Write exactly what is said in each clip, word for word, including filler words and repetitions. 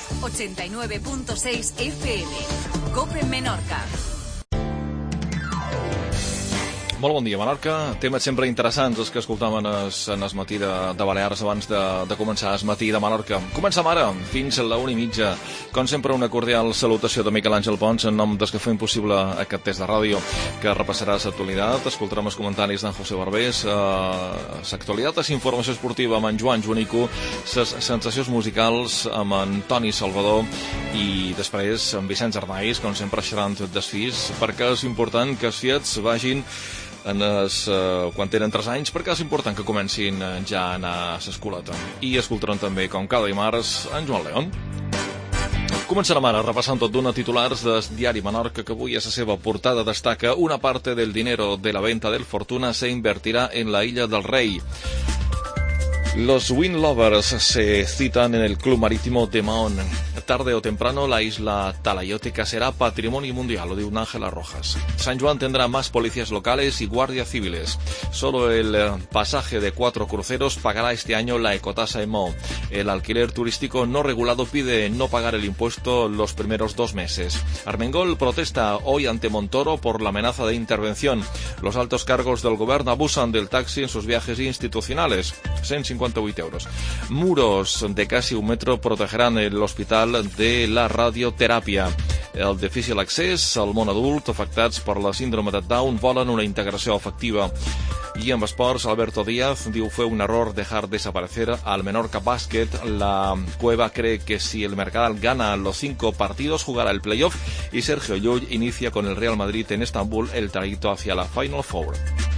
ochenta y nueve punto seis F M. COPE Menorca. Molt bon dia, Menorca. Temes sempre interessants els que escoltàvem en es, en es matí de, de Balears abans de, de començar es matí de Menorca. Comencem ara, fins a la una i mitja. Com sempre, una cordial salutació de Miquel Àngel Pons en nom dels que fem possible aquest test de ràdio que repassarà l'actualitat. Escoltarem els comentaris d'en José Barbés. Eh, l'actualitat és informació esportiva amb en Joan Joanico, les sensacions musicals amb en Toni Salvador i després amb Vicenç Arnaiz, com sempre xerrant dels fills, perquè és important que els fiets vagin en es, uh, quan tenen tres anys, perquè és important que comencin uh, ja a anar a l'escoleta. I escoltaran també, com cada dimarts, en Joan León. Començarem ara repassant tot d'una titulars del diari Menorca, que avui a la seva portada destaca: una parte del dinero de la venta del Fortuna se invertirá en la Illa del Rey. Los Wind Lovers se citan en el Club Marítimo de Mahón. Tarde o temprano la isla talayótica será patrimonio mundial, lo de un Ángela Rojas. San Juan tendrá más policías locales y guardias civiles. Solo el eh, pasaje de cuatro cruceros pagará este año la ecotasa E M O. El alquiler turístico no regulado pide no pagar el impuesto los primeros dos meses. Armengol protesta hoy ante Montoro por la amenaza de intervención. Los altos cargos del gobierno abusan del taxi en sus viajes institucionales. ciento cincuenta y ocho euros. Muros de casi un metro protegerán el hospital de la radioteràpia. El difícil accés al món adult afectats per la síndrome de Down volen una integració efectiva. Y en esports, Alberto Díaz diu fue un error dejar desaparecer al Menorca Basket. La Cueva cree que si el Mercadal gana los cinco partidos jugará el playoff y Sergio Llull inicia con el Real Madrid en Estambul el trayecto hacia la Final Four.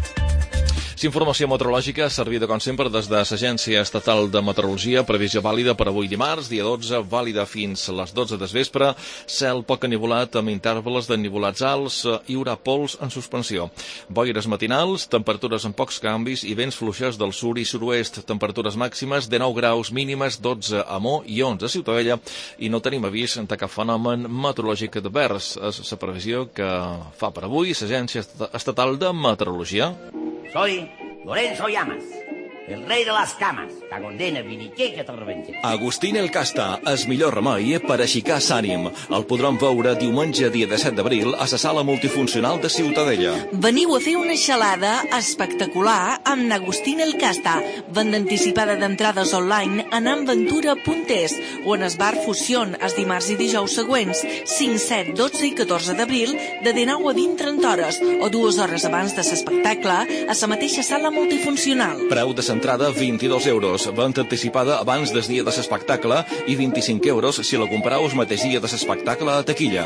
Informació meteorològica servida com sempre des de l'Agència Estatal de Meteorologia. Previsió vàlida per avui dimarts, dia dotze, vàlida fins a les dotze del vespre. Cel poc enivolat amb intervals d'ennivolats alts. Hi haurà pols en suspensió. Boires matinals, temperatures amb pocs canvis i vents fluixes del sud i sud-oest. Temperatures màximes de nou graus, mínimes dotze a Mo i onze a Ciutadella. I no tenim avís de cap fenomen meteorològic advers. És la previsió que fa per avui l'Agència Estatal de Meteorologia. Soy Lorenzo Llamas, el rei de les cames, que condena viniquer que te'l rebenta. Agustín el Casta, el millor remei per aixecar s'ànim. El podrem veure diumenge dia disset d'abril a la sala multifuncional de Ciutadella. Veniu a fer una xalada espectacular amb Agustín el Casta. Venda anticipada d'entrades online a namventura punt es o en el bar Fusión els dimarts i dijous següents, cinc, set, dotze i catorze d'abril, de dinou a vint trenta hores o dues hores abans de l'espectacle a la mateixa sala multifuncional. Preu de entrada vint-i-dos euros, venda anticipada abans del dia de l'espectacle i vint-i-cinc euros si la compreu el mateix dia de l'espectacle a taquilla.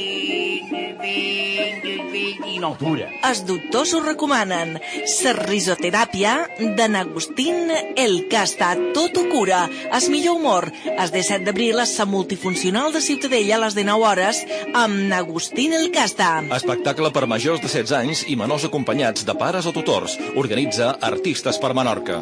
Els doctors ho recomanen. La risoteràpia d'en Agustín el Casta. Tot ho cura. El millor humor. El disset d'abril a la multifuncional de Ciutadella a les dinou hores amb Agustín el Casta. Espectacle per majors de setze anys i menors acompanyats de pares o tutors. Organitza Artistes per Menorca.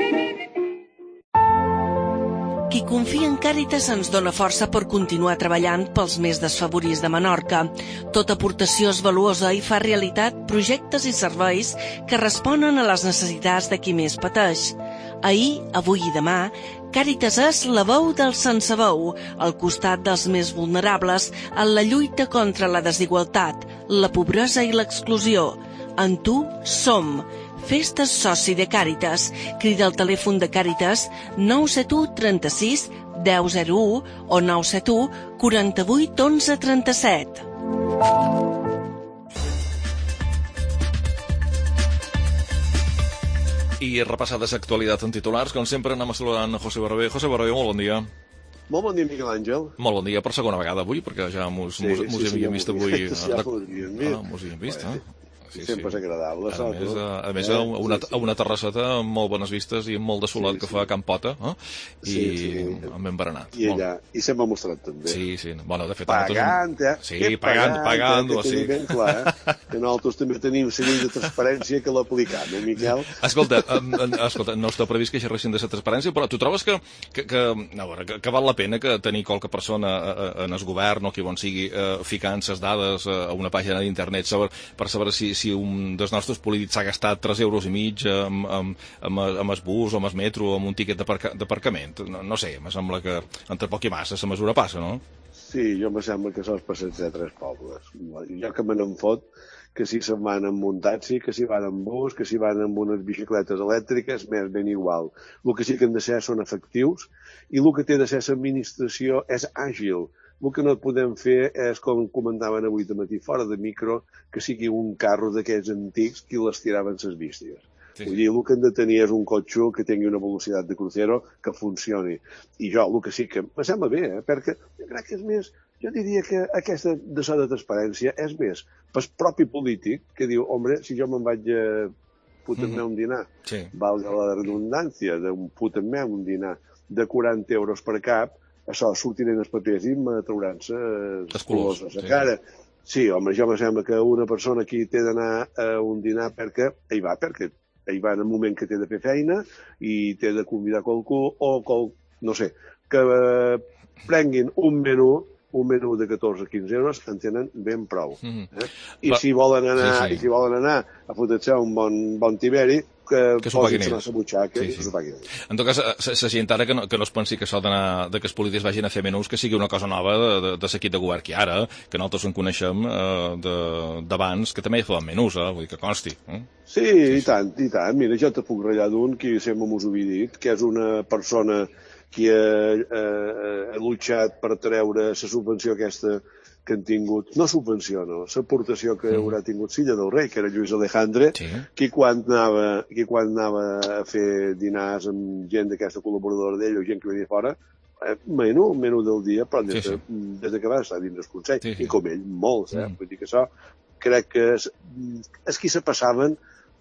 Qui confia en Càritas ens dona força per continuar treballant pels més desfavorits de Menorca. Tota aportació és valuosa i fa realitat projectes i serveis que responen a les necessitats de qui més pateix. Ahir, avui i demà, Càritas és la veu dels sense veu, al costat dels més vulnerables en la lluita contra la desigualtat, la pobresa i l'exclusió. En tu som. Fes-te soci de Càritas. Crida al telèfon de Càritas nou set u trenta-sis deu zero u o nou set u quaranta-vuit onze trenta-set. I repassades actualitats en titulars, com sempre anem a saludar en José Barbé. José Barbé, molt bon dia. Molt bon dia, Miquel Àngel. Molt bon dia per segona vegada avui, perquè ja mos sí, sí, sí, havíem vist avui. Ja mos havíem vist. Ah, mos havíem vist, eh? Sí, sempre sí. És agradable. A més, a, a, més eh? a, una, a una terrasseta amb molt bones vistes i amb molt de solat sí, sí. que fa Can Pota, eh? I sí, sí. amb ben berenat. I allà, i sempre m'ha mostrat també. Sí, sí. Bueno, de fet, pagant, eh? Sí, pagant, pagant, eh? Sí. Ben clar, eh? Que nosaltres també tenim la llei de transparència que l'aplicam, eh, Miquel? Escolta, escolta, no està previst que xerressin de la transparència, però tu trobes que, que, que, no, que, que val la pena que tenir qualque persona en el govern o qui bon sigui eh, ficant les dades a una pàgina d'internet sobre, per saber si, si un dels nostres polítics s'ha gastat tres euros i mig amb, amb, amb, amb el bus o amb el metro o amb un tiquet d'aparcament. No, no sé, me sembla que entre poc i massa la mesura passa, no? Sí, jo me sembla que sols passats de tres pobles. Jo que me n'en fot que si se'n van amb un taxi, que si van amb bus, que si van amb unes bicicletes elèctriques, més ben igual. El que sí que han de ser són efectius i el que té de ser l'administració és àgil. El que no podem fer és, com comentaven avui de matí fora de micro, que sigui un carro d'aquests antics que les tiraven ses bísties. Sí. Vull dir, el que hem de tenir és un cotxe que tingui una velocitat de crucero que funcioni. I jo, el que sí que me sembla bé, eh? Perquè jo crec que és més, jo diria que aquesta de so de transparència és més pel propi polític que diu, hombre, si jo me'n vaig a putar-me mm-hmm. un dinar, sí. valga la redundància, d'un putar-me un dinar de quaranta euros per cap, això sortiré en els papers i me trauran-se els colors a la cara. Sí, home, jo me sembla que una persona aquí té d'anar a un dinar perquè hi va, perquè hi va en el moment que té de fer feina i té de convidar qualcú o, qual, no sé, que eh, prenguin un menú un menú de catorze a quinze euros en tenen ben prou. Mm-hmm. eh? I, si volen anar, sí, sí. I si volen anar a fotre-se un bon, bon tiberi, que, que posin-se a la butxaca sí, sí. i s'ho paguin. En tot cas, la gent ara que no, que no es pensi que això d'anar, de que els polítics vagin a fer menús, que sigui una cosa nova de, de, de l'equip de govern que ara, que nosaltres en coneixem eh, d'abans, que també feien menús, eh? Vull dir que consti. Eh? Sí, sí, i tant, i tant. Mira, jo te puc ratllar d'un que sempre m'ho he dit, que és una persona que ha, ha, ha luchat per treure la subvenció aquesta que han tingut, no subvenció, no, l'aportació que haurà tingut Silla del Rei, que era Lluís Alejandre, sí. que, quan anava, que quan anava a fer dinars amb gent d'aquesta col·laboradora d'ell o gent que venia fora, eh, menú, menú del dia, però des, sí, sí. De, des de que va estar dins del Consell, sí, sí. i com ell, molts, eh? Mm. Vull dir que això, crec que es, els qui se passaven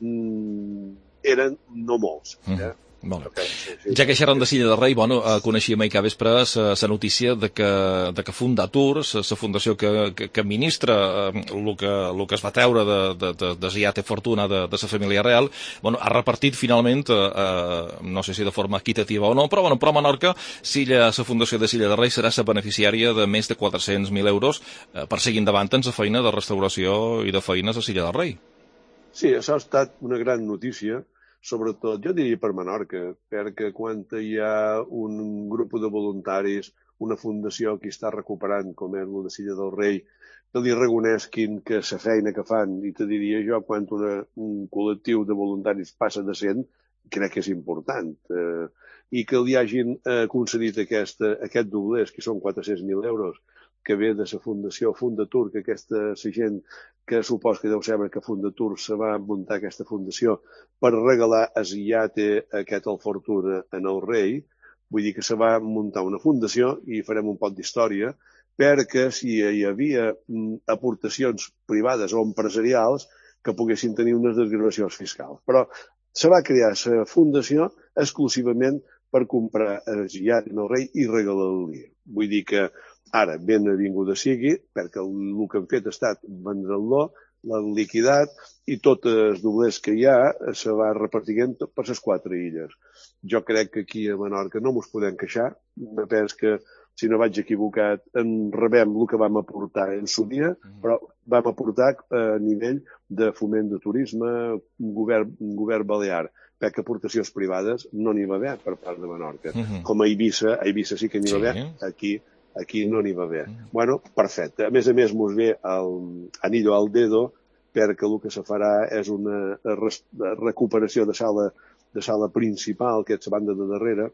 mm, eren no molts, eh? Mm. Molt bé. Sí, sí. Ja que xerrem de Silla de Rei, bueno, eh, coneixíem ahir que vespre la notícia de que, de que Fundatur, la fundació que, que, que administra eh, el, que, el que es va treure de, de, de, de Ziat i Fortuna de, de la família real, bueno, ha repartit finalment, eh, eh, no sé si de forma equitativa o no, però, bueno, però a Menorca, Silla, la fundació de Silla de Rei serà la beneficiària de més de quatre-cents mil euros eh, per seguir endavant en la feina de restauració i de feines a Silla de Rei. Sí, això ha estat una gran notícia, sobretot, jo diria per Menorca, perquè quan hi ha un grup de voluntaris, una fundació que està recuperant, com és la de Silla del Rei, que li reconeixin que la feina que fan, i te diria jo, quan una, un col·lectiu de voluntaris passa de cent, crec que és important. Eh, I que li hagin eh, concedit aquesta, aquest doblers, que són quatre-cents mil euros, que ve de la Fundació Fundatur, que aquesta la gent que supos que deu saber que Fundatur se va muntar aquesta fundació per regalar a Ziate aquest el fortuna en el rei, vull dir que se va muntar una fundació i farem un poc d'història, perquè si hi havia aportacions privades o empresarials que poguessin tenir unes desgravacions fiscals. Però se va crear la fundació exclusivament per comprar a Ziate en el rei i regalar-li. Vull dir que ara, ben avinguda sigui, perquè el, el que han fet ha estat vendre-lo, l'han liquidat, i tots els doblers que hi ha se va repartint per les quatre illes. Jo crec que aquí a Menorca no mos podem queixar, me penso que, si no vaig equivocat, en rebem el que vam aportar en su dia, però vam aportar a nivell de foment de turisme, un govern, un govern balear, perquè aportacions privades no n'hi va haver per part de Menorca. Uh-huh. Com a Eivissa, a Eivissa sí que n'hi va haver, sí. aquí aquí no n'hi va haver. Mm. Bueno, perfecte. A més a més, mos ve el anillo al dedo, perquè el que se farà és una res, recuperació de sala, de sala principal, que és la banda de darrere,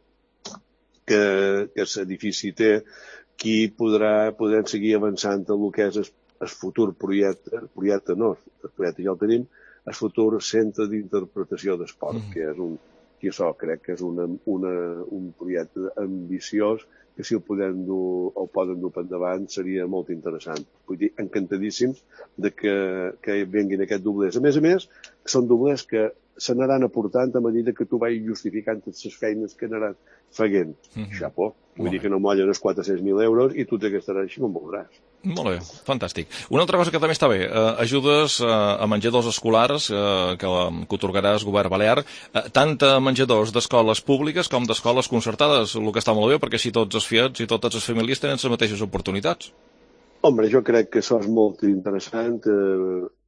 que, que l'edifici té, qui podrà poder seguir avançant en el que és el, el futur projecte, el projecte no, el projecte ja el tenim, el futur centre d'interpretació d'esport, mm. que és un, que això crec que és una, una, un projecte ambiciós, que si el podem dur, el poden dur per endavant seria molt interessant. Vull dir, encantadíssims de que, que venguin aquests doblers. A més a més, són doblers que se n'anaran aportant a mesura que tu vagis justificant totes les feines que anaran fent. Mm-hmm. Xapó. Vull dir que no mollen els quatre-cents mil euros i tu te gastaràs així com voldràs. Molt bé, fantàstic. Una altra cosa que també està bé, eh, ajudes eh, a menjadors escolars eh, que, que otorgarà el govern balear, eh, tant a menjadors d'escoles públiques com d'escoles concertades, el que està molt bé, perquè així tots els fiats i totes les famílies tenen les mateixes oportunitats. Home, jo crec que això és molt interessant. Eh,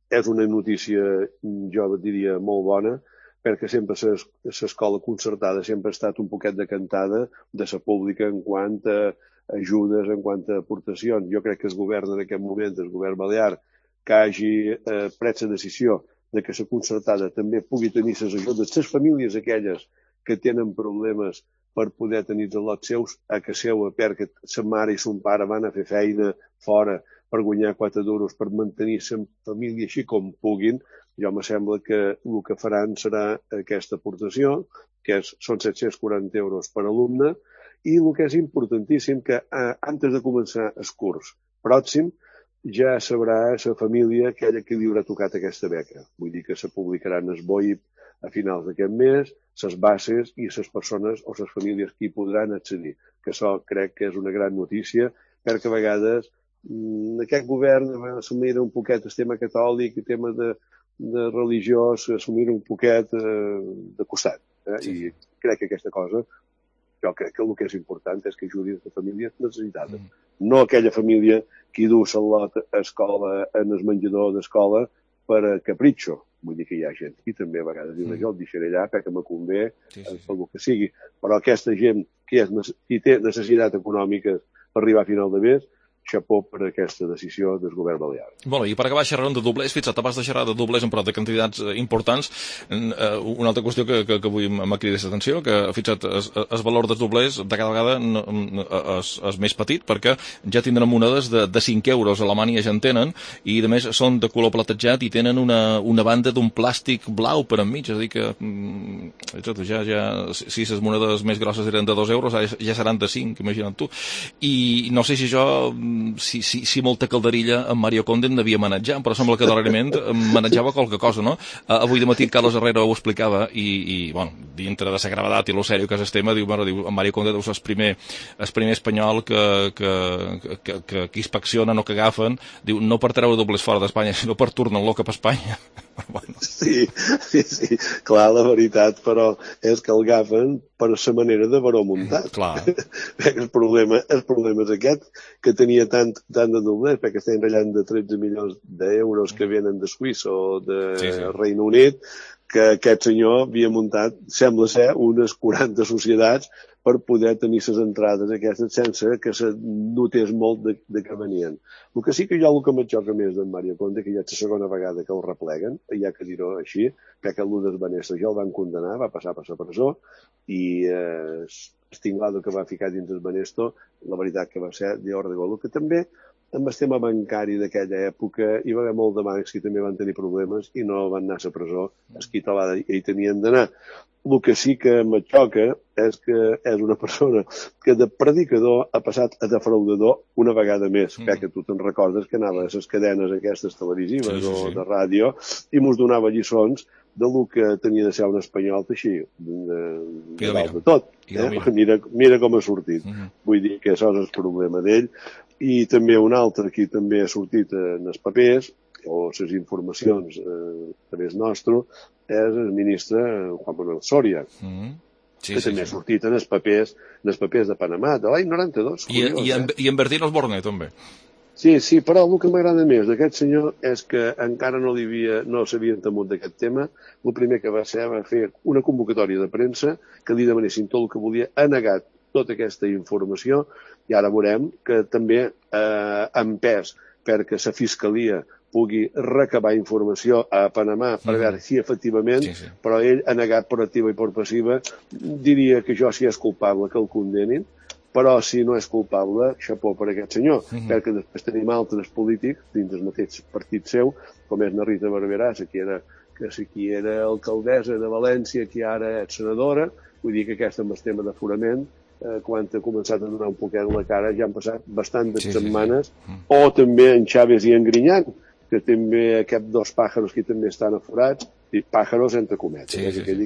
és una notícia, jo diria, molt bona, perquè sempre l'escola concertada sempre ha estat un poquet decantada de la pública en quant a ajudes, en quant a aportacions. Jo crec que el govern en aquest moment, el govern balear, que hagi eh, pres la decisió de que la concertada també pugui tenir les ajudes, les famílies aquelles que tenen problemes per poder tenir els lots seus a casa seva, perquè sa mare i son pare van a fer feina fora per guanyar quatre duros, per mantenir la família així com puguin. Jo me sembla que el que faran serà aquesta aportació, que és, són set-cents quaranta euros per alumne, i el que és importantíssim, que eh, antes de començar el curs pròxim, ja sabrà la família aquella que li haurà tocat aquesta beca. Vull dir que se publicaran el B O I P a finals d'aquest mes, les bases i les persones o les famílies que hi podran accedir. Que això crec que és una gran notícia, perquè a vegades mmm, aquest govern assumira un poquet el tema catòlic i el tema de, de religiós, assumir un poquet eh, de costat. Eh? Sí. I crec que aquesta cosa, jo crec que el que és important és que ajudi a famílies necessitades. Mm. No aquella família que du el lot a escola, en el menjador d'escola, per a capritxo. Vull dir que hi ha gent que també a vegades diu, jo el deixaré allà perquè me convé, sí, sí, sí. pel que sigui. Però aquesta gent que, és, que té necessitats econòmiques per arribar a final de mes, xapó per aquesta decisió del govern balear. Bueno, i per acabar xerrant de doblers, fixa't, abans de xerrar de doblers en prou de quantitats importants, una altra qüestió que, que, que avui m'ha cridat l'atenció, que fixa't, el valor dels doblers de cada vegada no, és, és més petit, perquè ja tindran monedes de, de cinc euros, a Alemanya ja en tenen, i a més són de color platejat i tenen una, una banda d'un plàstic blau per enmig, és a dir que fixa't, ja, ja, si les monedes més grosses eren de dos euros, ja seran de cinc, imagina't tu. I no sé si això Si, si, si molta calderilla en Mario Conde n'havia manejat, però sembla que darrerament manejava qualque cosa, no? Uh, avui de matí Carlos Herrera ho explicava i, i bueno, dintre de la gravetat i lo sèrio que és el tema, diu, bueno, diu, en Mario Conde deu ser el primer, el primer espanyol que, que, que, que, que inspeccionen o que agafen, diu, no per treure dobles fora d'Espanya, sinó per tornar-lo cap a Espanya. Bueno. Sí, sí, sí, clar, la veritat, però és que el agafen per la manera d'haver-ho muntat. Clar. el, problema, el problema és aquest, que tenia tant, tant de doblers, perquè estem ratllant de tretze milions d'euros que venen de Suïssa o de sí, sí. Regne Unit, que aquest senyor havia muntat, sembla ser, unes quaranta societats per poder tenir les entrades aquestes sense que se notés molt de, de que venien. El que sí que jo el que me xoca més d'en Mario Conde, que ja és la segona vegada que el repleguen, hi ha que dir-ho així, que l'u de Vanessa ja el van condenar, va passar per la presó, i eh, el tinglado que va ficar dins el Banesto, la veritat que va ser d'or de gol, que també amb el tema bancari d'aquella època hi va haver molt de bancs que també van tenir problemes i no van anar a la presó, els qui hi tenien d'anar. El que sí que me xoca és que és una persona que de predicador ha passat a defraudador una vegada més, mm. perquè tu te'n recordes que anava a les cadenes aquestes televisives sí, sí, sí. o de ràdio i mos donava lliçons de lo que tenia de ser un espanyol així, de, de, de, de tot. Eh? Mira, mira com ha sortit. Mm. Vull dir que això és el problema d'ell. I també un altre que també ha sortit en els papers, o les informacions eh, a través nostre, és el ministre Juan Manuel Soria, mm. sí, que sí, també sí. ha sortit en els papers, en els papers de Panamà, de l'any noranta-dos. I, curiós, i, en, eh? i en Bertín Osborne, també. Sí, sí, però el que m'agrada més d'aquest senyor és que encara no, havia, no s'havien temut d'aquest tema. El primer que va ser va fer una convocatòria de premsa que li demanessin tot el que volia, ha negat tota aquesta informació i ara veurem que també eh, ha empès perquè la Fiscalia pugui recabar informació a Panamà per mm. veure si efectivament, sí, sí. però ell ha negat per activa i per passiva. Diria que jo si és culpable que el condenin, però si no és culpable, xapó per aquest senyor, mm -hmm. perquè després tenim altres polítics dins del mateix partit seu, com és na Rita Barberà, que era, que qui era alcaldessa de València, que ara és senadora. Vull dir que aquesta amb el tema d'aforament, eh, quan ha començat a donar un poquet la cara, ja han passat bastantes sí, setmanes, sí, sí. o també en Chávez i en Grinyán, que també aquests dos pàjaros que també estan aforats, i pàjaros entre cometes, sí, eh, sí, que quedi clar.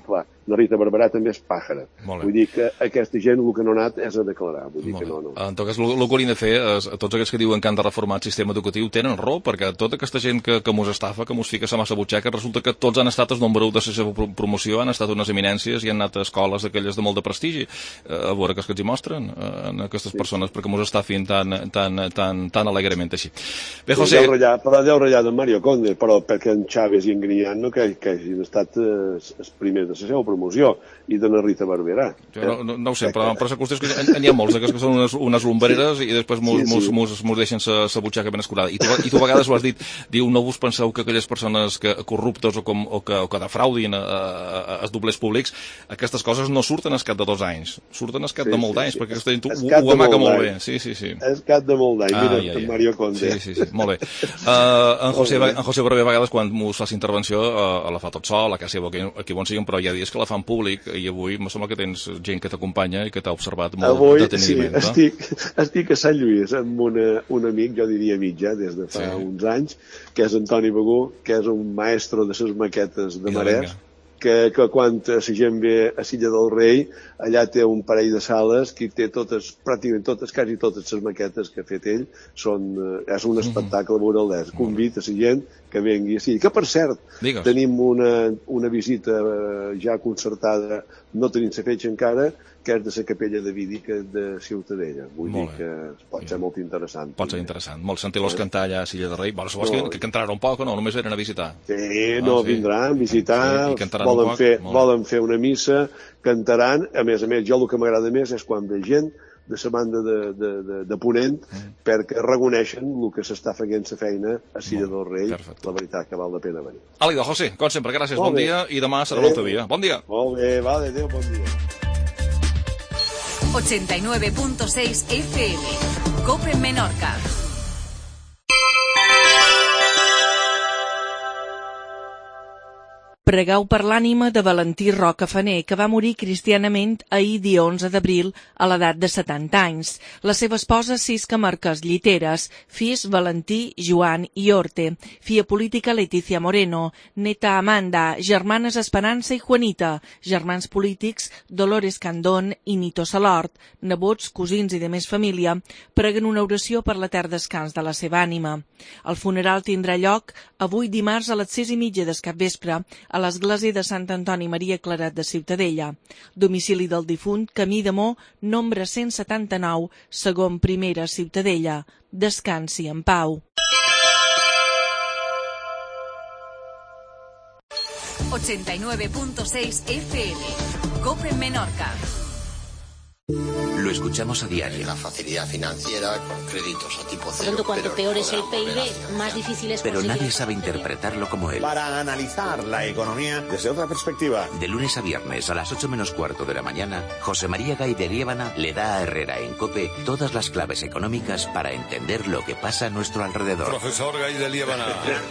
la Rita Barberà també és pàjara. Vull dir que aquesta gent el que no ha anat és a declarar. Vull dir que no, no. En tot cas, el que hauríem de fer, és, tots aquests que diuen que han de reformar el sistema educatiu tenen raó, perquè tota aquesta gent que, que mos estafa, que mos fica a massa butxaca, resulta que tots han estat els número de la seva promoció, han estat unes eminències i han anat a escoles d'aquelles de molt de prestigi. A veure què es que ens hi mostren en aquestes persones, perquè mos estafin tan, tan, tan, tan alegrement així. Bé, José... Però deu ratllar d'en Mario Conde, però perquè en Chávez i en Grignano que, que hagin estat els primers de la seva promoció, i de la Rita Barberà. Jo no, no, no ho sé, però, però la qüestió és que n'hi ha molts, que són unes, unes lumbreres i després mos, sí, sí. mos, mos deixen la butxaca ben escurada. I tu, i tu a vegades ho has dit, diu, no vos penseu que aquelles persones que, corruptes o, com, o, que, o que defraudin els doblers públics, aquestes coses no surten al cap de dos anys, surten al cap sí, de molt d'anys, sí, sí. perquè aquesta gent ho, ho amaca molt bé. Sí, sí, sí. És cap de molt d'any, mira, ah, ja, ja. Mario Conde. Sí, sí, sí, molt bé. Uh, en José, en José Barber, a vegades, quan mos fa la intervenció, uh, la fa tot sol, a casa seva, aquí on siguin, però hi ha dies que la fan públic, i avui me sembla que tens gent que t'acompanya i que t'ha observat molt avui, detenidament. Sí, estic, estic a Sant Lluís amb una, un amic, jo diria mig ja, des de fa sí. uns anys, que és Antoni Begú, que és un maestro de les maquetes de Marès, que, que quan la gent ve a Silla del Rei, allà té un parell de sales que té totes, pràcticament totes, quasi totes les maquetes que ha fet ell, són, és un espectacle burlesc. Convita a la gent que vengui a Silla. Que, per cert, Digues. tenim una, una visita ja concertada, no tenim la fetge encara, que és de la capella de Vídica de Ciutadella. Vull molt dir bé. que pot ser molt interessant. Pot ser interessant. Molt sentir-los cantar allà a Silla del Rei. Bueno, si vols no. que, que cantaran un poc o no? Només venen a visitar. Sí, no, ah, sí. vindran a visitar, sí, volen, poc, fer, volen fer una missa, cantaran. A més a més, jo el que m'agrada més és quan ve gent de la banda de, de, de, de Ponent, mm. perquè reconeixen el que s'està fent la feina a Silla del Rei. Perfecte. La veritat que val la pena venir. Àlida, José, com sempre, gràcies, molt bon bé. dia, i demà serà l'altre dia. Bon dia. Molt bé, vale, adéu, bon dia. ochenta y nueve punto seis F M, COPE Menorca. Pregueu per l'ànima de Valentí Roca Faner, que va morir cristianament ahir dia onze d'abril a l'edat de setanta anys. La seva esposa Cisca Marquès Lliteres, fills Valentí, Joan i Orte, filla política Letícia Moreno, neta Amanda, germanes Esperança i Juanita, germans polítics Dolores Candón i Nito Salort, nebots, cosins i de més família, preguen una oració per l'etern descans de la seva ànima. El funeral tindrà lloc avui dimarts a les sis i mitja del capvespre a l'església de Sant Antoni Maria Claret de Ciutadella. Domicili del difunt, Camí de Mó, nombre cent setanta-nou, segon primera Ciutadella. Descansi en pau. ochenta y nueve punto seis F M, COPE Menorca. Lo escuchamos a diario. La facilidad financiera con créditos a tipo cero. Pronto, cuanto peor es el P I B, más difícil es Pero conseguir... nadie sabe interpretarlo como él. Para analizar la economía desde otra perspectiva. De lunes a viernes a las ocho menos cuarto de la mañana, José María Gay de Liébana le da a Herrera en COPE todas las claves económicas para entender lo que pasa a nuestro alrededor. Profesor Gay de Liébana.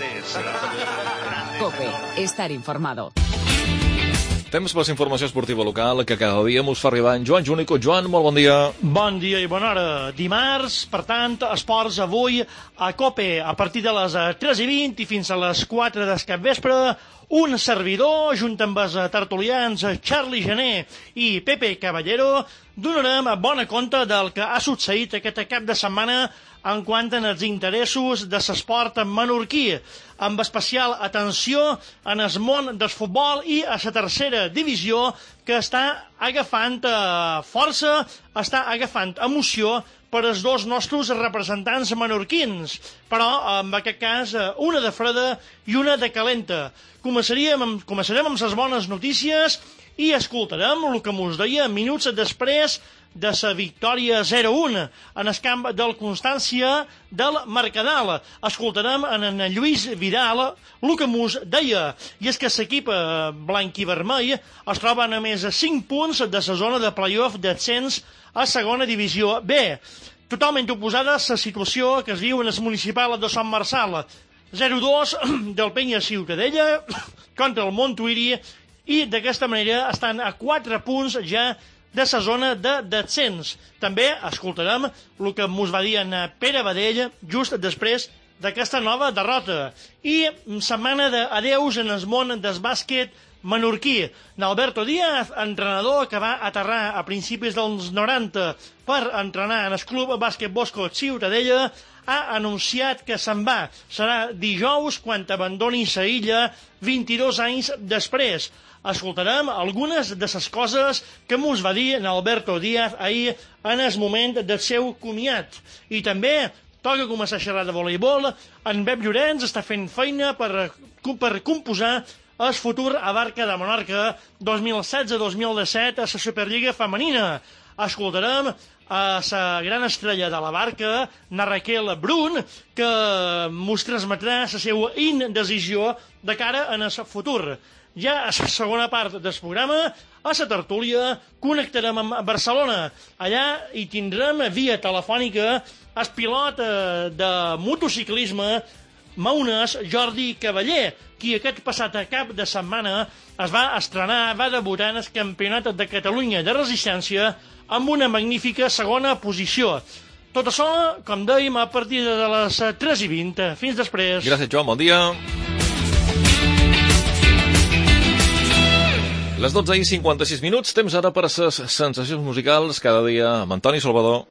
COPE, estar informado. Temps per la informació esportiva local que cada dia mos fa arribar en Joan Júnico. Joan, molt bon dia. Bon dia i bona hora. Dimarts, per tant, esports avui a COPE a partir de les tres i vint i fins a les quatre del capvespre. Un servidor, junt amb els tertulians Charlie Gené i Pepe Caballero, donarem bona compte del que ha succeït aquest cap de setmana en quant als interessos de l'esport menorquí, amb especial atenció en el món del futbol i a la tercera divisió, que està agafant força, està agafant emoció per als dos nostres representants menorquins, però en aquest cas una de freda i una de calenta. Començaríem amb, començarem amb les bones notícies i escoltarem el que mos deia minuts després de la victòria zero un en el camp del Constància del Mercadal. Escoltarem en, en Lluís Vidal el que mos deia, i és que l'equip blanc i vermell es troba a només cinc punts de la zona de play-off d'ascens a segona divisió B. Totalment oposada a la situació que es viu en el municipal de Sant Marçal. zero dos del Penya Ciutadella contra el Montuïri, i d'aquesta manera estan a quatre punts ja de la zona de descens. També escoltarem el que mos va dir en Pere Badell just després d'aquesta nova derrota. I setmana d'adeus en el món del bàsquet menorquí. N'Alberto Díaz, entrenador que va aterrar a principis dels noranta per entrenar en el club bàsquet Bosco Ciutadella, ha anunciat que se'n va. Serà dijous quan abandoni sa illa vint-i-dos anys després. Escoltarem algunes de les coses que mos va dir en Alberto Díaz ahir en el moment del seu comiat. I també toca començar a xerrar de voleibol. En Pep Llorenç està fent feina per, per composar el futur Abarca de Menorca dos mil setze dos mil disset a la Superliga femenina. Escoltarem a la gran estrella de la Barca, na Raquel Brun, que mos transmetrà la seva indecisió de cara en el futur. Ja a la segona part del programa, a la tertúlia, connectarem amb Barcelona. Allà hi tindrem via telefònica el pilot de motociclisme maonès Jordi Cavaller, qui aquest passat cap de setmana es va estrenar, va debutar en el Campionat de Catalunya de Resistència amb una magnífica segona posició. Tot això, com dèiem, a partir de les tres i vint. Fins després. Gràcies, Joan. Bon dia. Les dotze i cinquanta-sis minuts, temps ara per a les sensacions musicals cada dia amb Antoni Salvador.